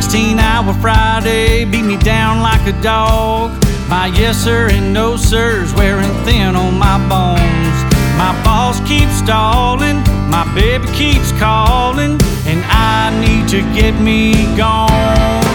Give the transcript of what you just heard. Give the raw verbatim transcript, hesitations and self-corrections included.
sixteen hour Friday beat me down like a dog. My yes sir and no sir's wearing thin on my bones. My boss keeps stalling, my baby keeps calling, and I need to get me gone.